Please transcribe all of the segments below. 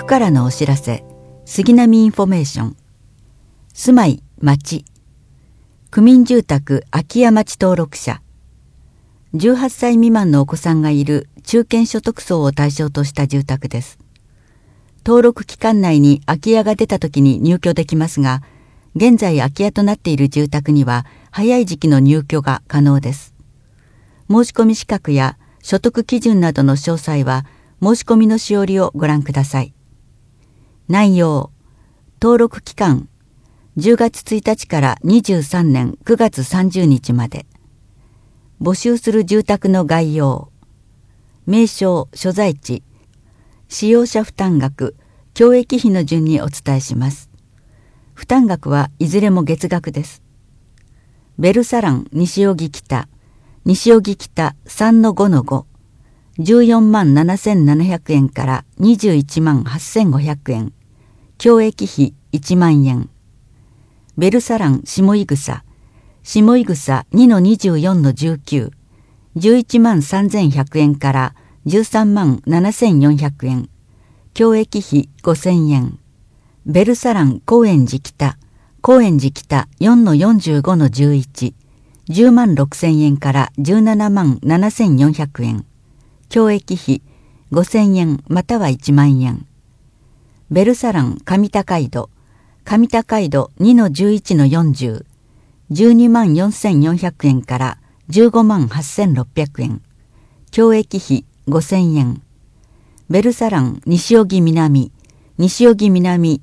からのお知らせ、杉並インフォメーション。住まい、町。区民住宅空き家町登録者。18歳未満のお子さんがいる中堅所得層を対象とした住宅です。登録期間内に空き家が出た時に入居できますが、現在空き家となっている住宅には早い時期の入居が可能です。申し込み資格や所得基準などの詳細は申し込みのしおりをご覧ください。内容、登録期間、10月1日から23年9月30日まで。募集する住宅の概要、名称、所在地、使用者負担額、共益費の順にお伝えします。負担額はいずれも月額です。ベルサラン西荻北、西荻北 3-5-5、14万7700円から21万8500円、共益費1万円。ベルサラン下井草、下井草 2-24-19、11万3100円から13万7400円、共益費5000円。ベルサラン高円寺北、高円寺北 4-45-11、10万6000円から17万7400円、共益費5000円または1万円。ベルサラン上高井戸、上高井戸 2-11-40、12万4400円から15万8600円、共益費5000円。ベルサラン西荻南、西荻南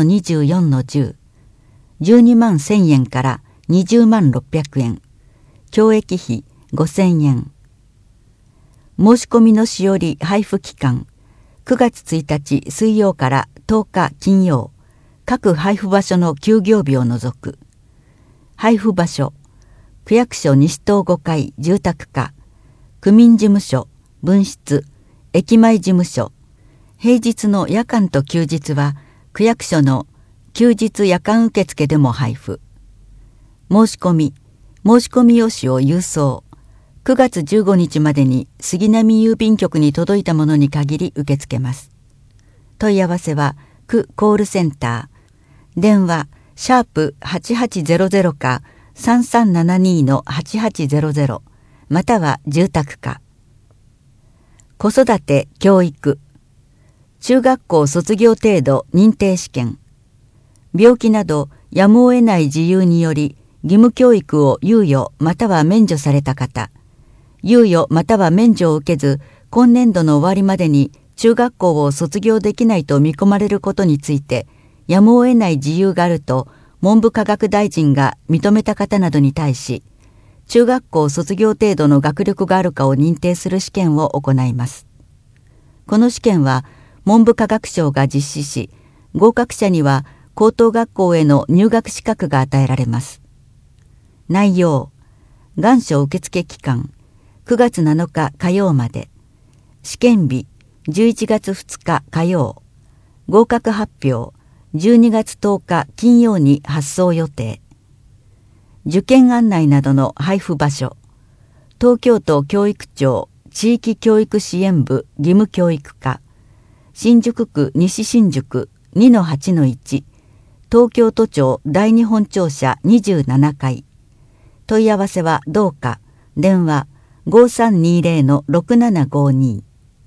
4-24-10、12万1000円から20万600円、共益費5000円。申し込みのしおり配布期間、9月1日水曜から10日金曜、各配布場所の休業日を除く。配布場所、区役所西棟5階住宅課、区民事務所、分室、駅前事務所。平日の夜間と休日は区役所の休日夜間受付でも配布。申し込み用紙を郵送。9月15日までに杉並郵便局に届いたものに限り受け付けます。問い合わせは区コールセンター、電話#8800か3372-8800または住宅課。子育て教育、中学校卒業程度認定試験、病気などやむを得ない事由により義務教育を猶予または免除された方、猶予または免除を受けず今年度の終わりまでに中学校を卒業できないと見込まれることについてやむを得ない事由があると文部科学大臣が認めた方などに対し、中学校卒業程度の学力があるかを認定する試験を行います。この試験は文部科学省が実施し、合格者には高等学校への入学資格が与えられます。内容、願書受付期間、9月7日火曜まで。試験日、11月2日火曜。合格発表、12月10日金曜に発送予定。受験案内などの配布場所、東京都教育庁地域教育支援部義務教育課、新宿区西新宿 2-8-1、東京都庁第二本庁舎27階。問い合わせは同課、電話5320-6752。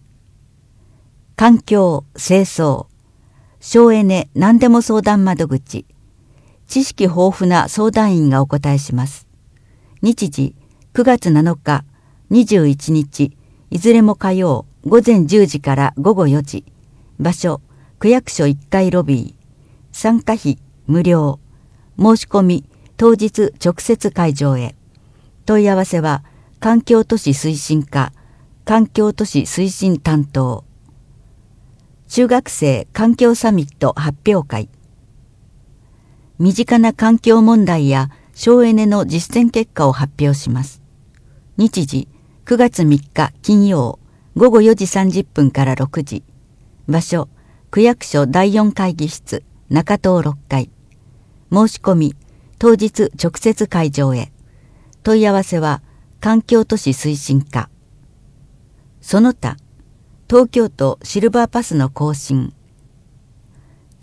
環境、清掃、省エネ何でも相談窓口。知識豊富な相談員がお答えします。日時、9月7日、21日、いずれも火曜、午前10時から午後4時。場所、区役所1階ロビー。参加費、無料。申し込み、当日直接会場へ。問い合わせは、環境都市推進課、環境都市推進担当。中学生環境サミット発表会。身近な環境問題や省エネの実践結果を発表します。日時、9月3日金曜、午後4時30分から6時。場所、区役所第4会議室、中棟6階。申し込み、当日直接会場へ。問い合わせは、環境都市推進課。その他、東京都シルバーパスの更新、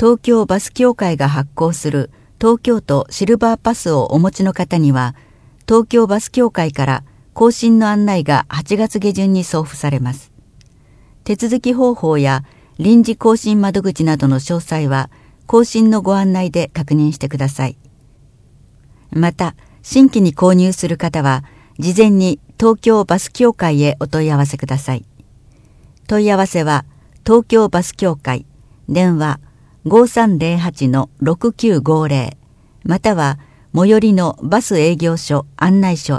東京バス協会が発行する東京都シルバーパスをお持ちの方には、東京バス協会から更新の案内が8月下旬に送付されます。手続き方法や臨時更新窓口などの詳細は更新のご案内で確認してください。また、新規に購入する方は事前に東京バス協会へお問い合わせください。問い合わせは東京バス協会電話 5308-6950 または最寄りのバス営業所案内所。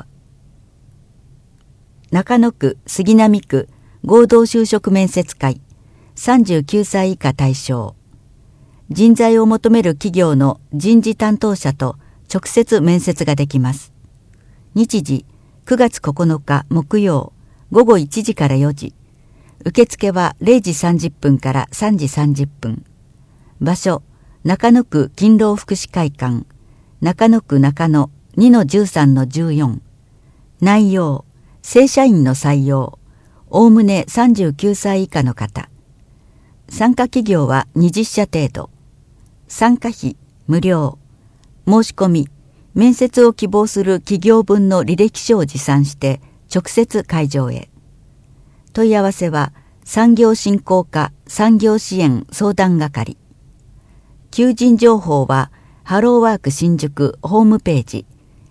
中野区杉並区合同就職面接会39歳以下対象。人材を求める企業の人事担当者と直接面接ができます。日時9月9日木曜午後1時から4時。受付は0時30分から3時30分。場所中野区勤労福祉会館中野区中野 2-13-14。内容正社員の採用。おおむね39歳以下の方。参加企業は20社程度。参加費無料。申し込み面接を希望する企業分の履歴書を持参して直接会場へ。問い合わせは産業振興課産業支援相談係。求人情報はハローワーク新宿ホームページ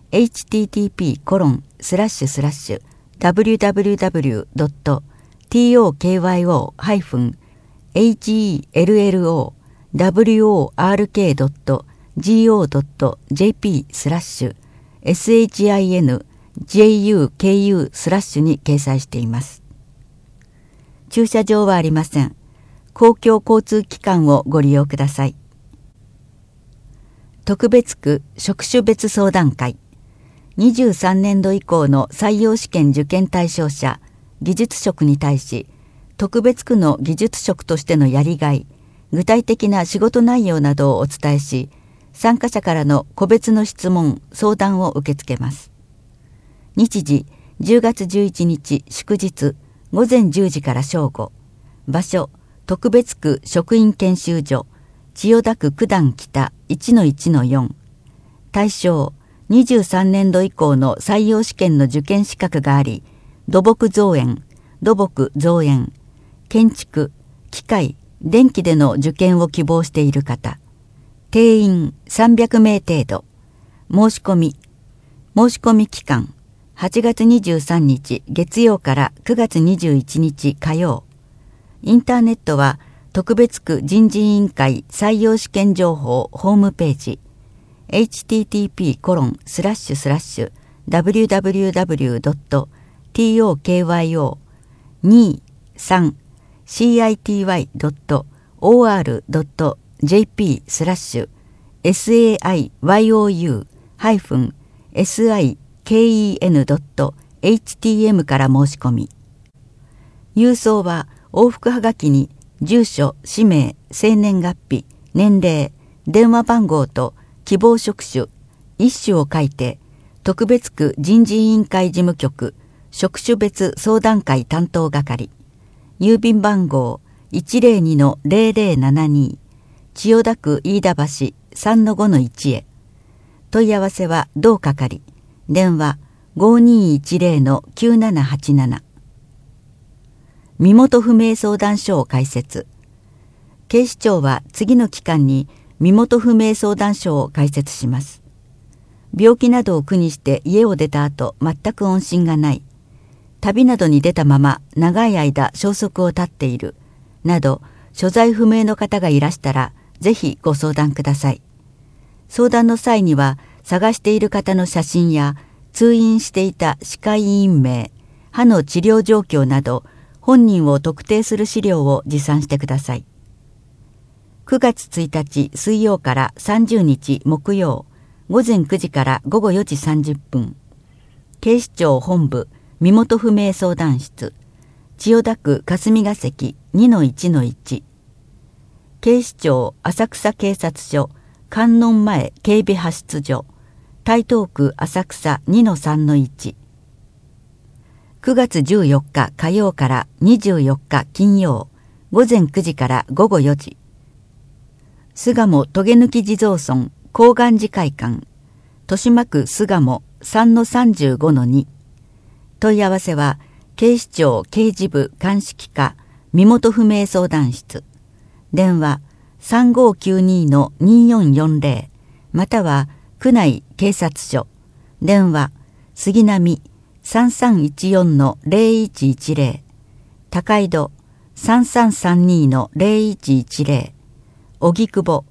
http://www.tokyowork-shinjuku/に掲載しています。駐車場はありません。公共交通機関をご利用ください。特別区職種別相談会。23年度以降の採用試験受験対象者、技術職に対し、特別区の技術職としてのやりがい、具体的な仕事内容などをお伝えし、参加者からの個別の質問、相談を受け付けます。日時、10月11日祝日、午前10時から正午。場所、特別区職員研修所、千代田区九段北 1-1-4。対象、23年度以降の採用試験の受験資格があり、土木造園、土木造園、建築、機械、電気での受験を希望している方。定員300名程度。申し込み期間、8月23日月曜から9月21日火曜。インターネットは特別区人事委員会採用試験情報ホームページhttp://www.tokyowork-siken.htm から申し込み。郵送は往復はがきに住所、氏名、生年月日、年齢、電話番号と希望職種、一種を書いて、特別区人事委員会事務局、職種別相談会担当係、郵便番号 102-0072、千代田区飯田橋 3-5-1 へ。問い合わせは同係、電話 5210-9787。身元不明相談所を開設。警視庁は次の期間に身元不明相談所を開設します。病気などを苦にして家を出た後全く音信がない、旅などに出たまま長い間消息を絶っているなど所在不明の方がいらしたらぜひご相談ください。相談の際には探している方の写真や通院していた歯科医院名、歯の治療状況など本人を特定する資料を持参してください。9月1日水曜から30日木曜、午前9時から午後4時30分。警視庁本部身元不明相談室、千代田区霞が関 2-1-1。警視庁浅草警察署観音前警備派出所、台東区浅草 2-3-1。9月14日火曜から24日金曜、午前9時から午後4時。 巣鴨棘抜地蔵村高岩寺会館豊島区巣鴨 3-35-2 問い合わせは警視庁刑事部鑑識課身元不明相談室電話 3592-2440 または区内警察署電話杉並 3314-0110 高井戸 3332-0110 荻窪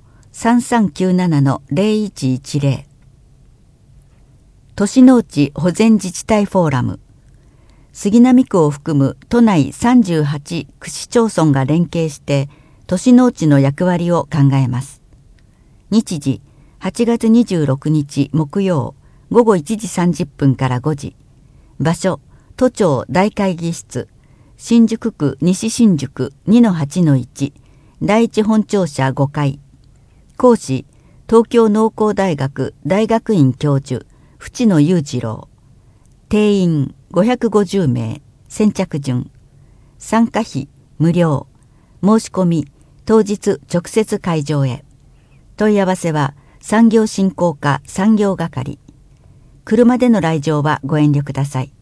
3397-0110 都市農地保全自治体フォーラム杉並区を含む都内38区市町村が連携して都市農地の役割を考えます。日時8月26日木曜午後1時30分から5時場所都庁大会議室新宿区西新宿 2-8-1 第一本庁舎5階講師東京農工大学大学院教授淵野裕次郎定員550名先着順参加費無料申し込み当日直接会場へ問い合わせは産業振興課産業係車での来場はご遠慮ください。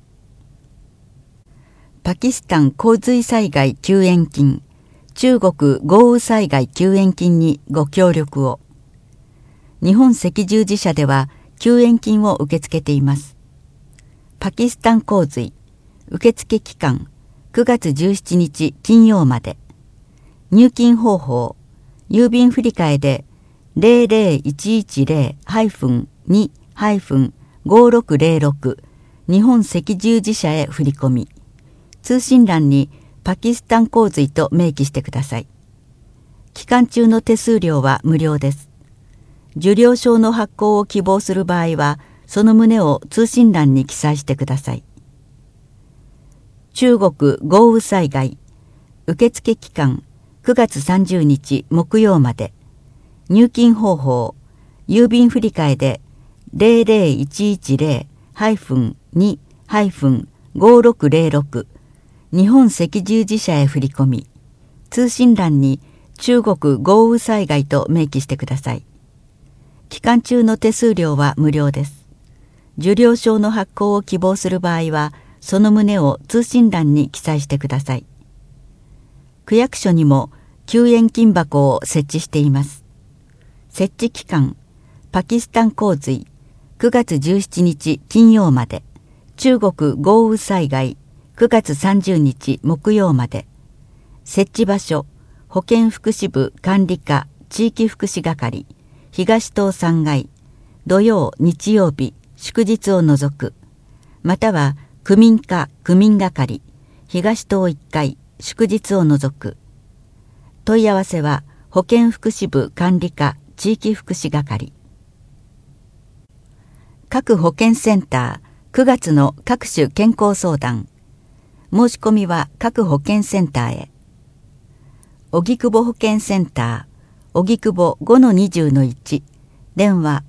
パキスタン洪水災害救援金中国豪雨災害救援金にご協力を日本赤十字社では救援金を受け付けています。パキスタン洪水受付期間9月17日金曜まで入金方法郵便振替で 00110-2-5606 日本赤十字社へ振り込み通信欄にパキスタン洪水と明記してください。期間中の手数料は無料です。受領証の発行を希望する場合はその旨を通信欄に記載してください。中国豪雨災害受付期間9月30日木曜まで入金方法郵便振替で 00110-2-5606 日本赤十字社へ振り込み通信欄に中国豪雨災害と明記してください。期間中の手数料は無料です。受領証の発行を希望する場合はその旨を通信欄に記載してください。区役所にも救援金箱を設置しています。設置期間パキスタン洪水9月17日金曜まで中国豪雨災害9月30日木曜まで設置場所保健福祉部管理課地域福祉係東棟3階土曜日曜日祝日を除くまたは区民課区民係東棟1階祝日を除く問い合わせは保健福祉部管理課地域福祉係各保健センター9月の各種健康相談申し込みは各保健センターへ荻窪保健センター荻窪 5-20-1 電話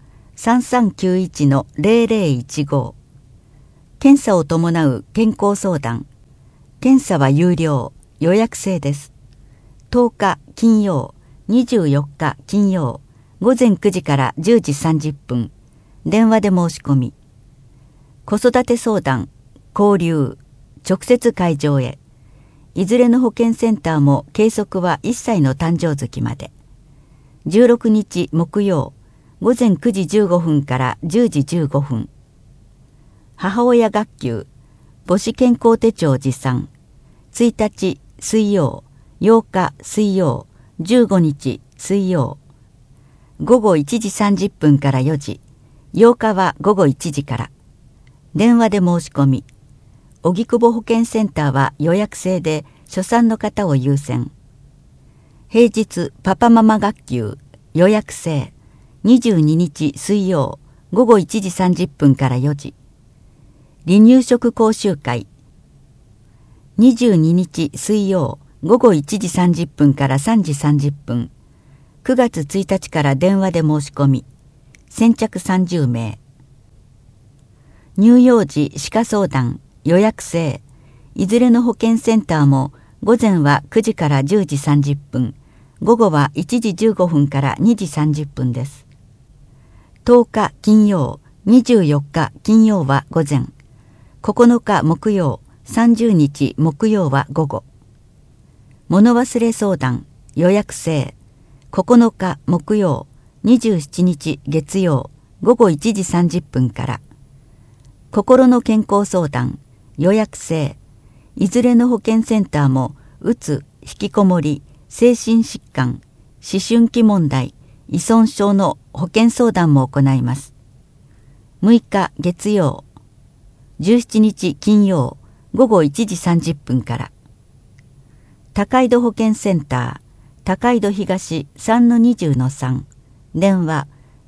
3391-0015 検査を伴う健康相談検査は有料予約制です。10日金曜24日金曜午前9時から10時30分電話で申し込み子育て相談交流直接会場へいずれの保健センターも計測は1歳の誕生月まで16日木曜午前9時15分から10時15分母親学級母子健康手帳持参1日水曜8日水曜15日水曜午後1時30分から4時8日は午後1時から電話で申し込み荻窪保健センターは予約制で初産の方を優先平日パパママ学級予約制22日水曜午後1時30分から4時離乳食講習会22日水曜午後1時30分から3時30分9月1日から電話で申し込み先着30名乳幼児歯科相談予約制いずれの保健センターも午前は9時から10時30分午後は1時15分から2時30分です。10日金曜、24日金曜は午前、9日木曜、30日木曜は午後。物忘れ相談予約制、9日木曜、27日月曜、午後1時30分から。心の健康相談予約制、いずれの保健センターもうつ、引きこもり、精神疾患、思春期問題、依存症の保健相談も行います。6日月曜、17日金曜、午後1時30分から。高井戸保健センター、高井戸東 3-20-3、電話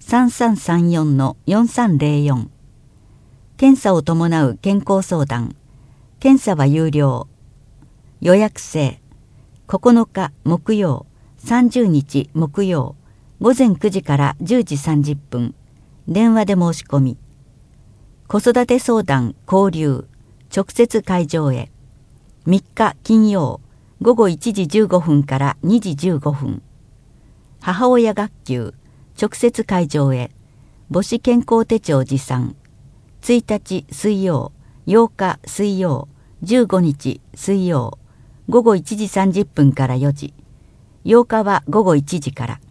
3334-4304。検査を伴う健康相談、検査は有料。予約制、9日木曜、30日木曜、午前9時から10時30分、電話で申し込み。子育て相談交流、直接会場へ。3日金曜、午後1時15分から2時15分。母親学級、直接会場へ。母子健康手帳持参。1日水曜、8日水曜、15日水曜、午後1時30分から4時。8日は午後1時から。